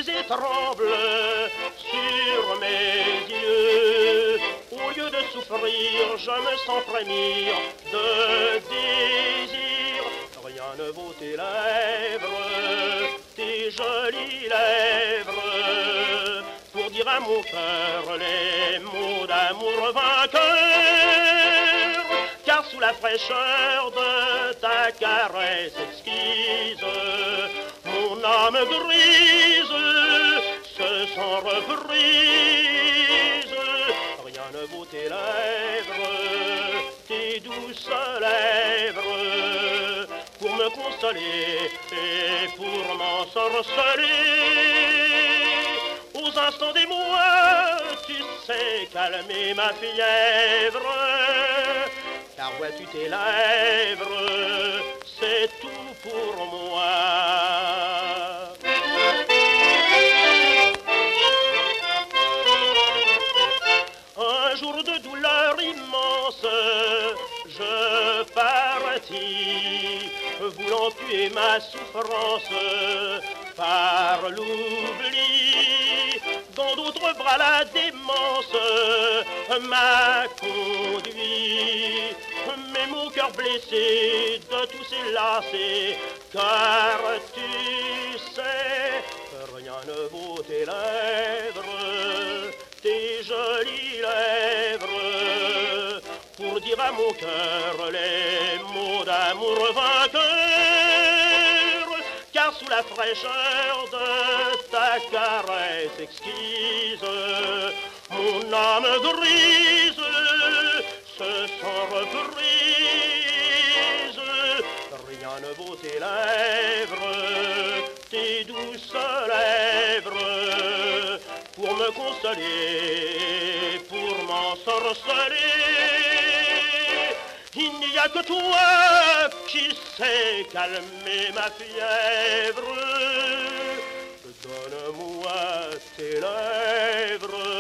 baiser tremble sur mes yeux. Au lieu de souffrir, je me sens frémir de désir. Rien ne vaut tes lèvres, tes jolies lèvres, pour dire à mon cœur les mots d'amour vainqueur. Car sous la fraîcheur de ta caresse exquise, mon âme grise se sent reprise. Rien ne vaut tes lèvres, tes douces lèvres, pour me consoler et pour m'ensorceler. Aux instants d'émoi, tu sais calmer ma fièvre. Car vois-tu tes lèvres, c'est tout pour moi. Un jour de douleur immense, je partis, voulant tuer ma souffrance par l'oubli. Dans d'autres bras la démence m'a conduit, mais mon cœur blessé de tous ces lacets, car tu sais que rien ne vaut tes lèvres, tes jolies lèvres, pour dire à mon cœur les mots d'amour vainqueur. Car sous la fraîcheur de ta caresse exquise, mon âme grise se sent reprise. Rien ne vaut tes lèvres, tes douces lèvres, pour me consoler, pour m'ensorceler. Il n'y a que toi qui sais calmer ma fièvre. Donne-moi tes lèvres.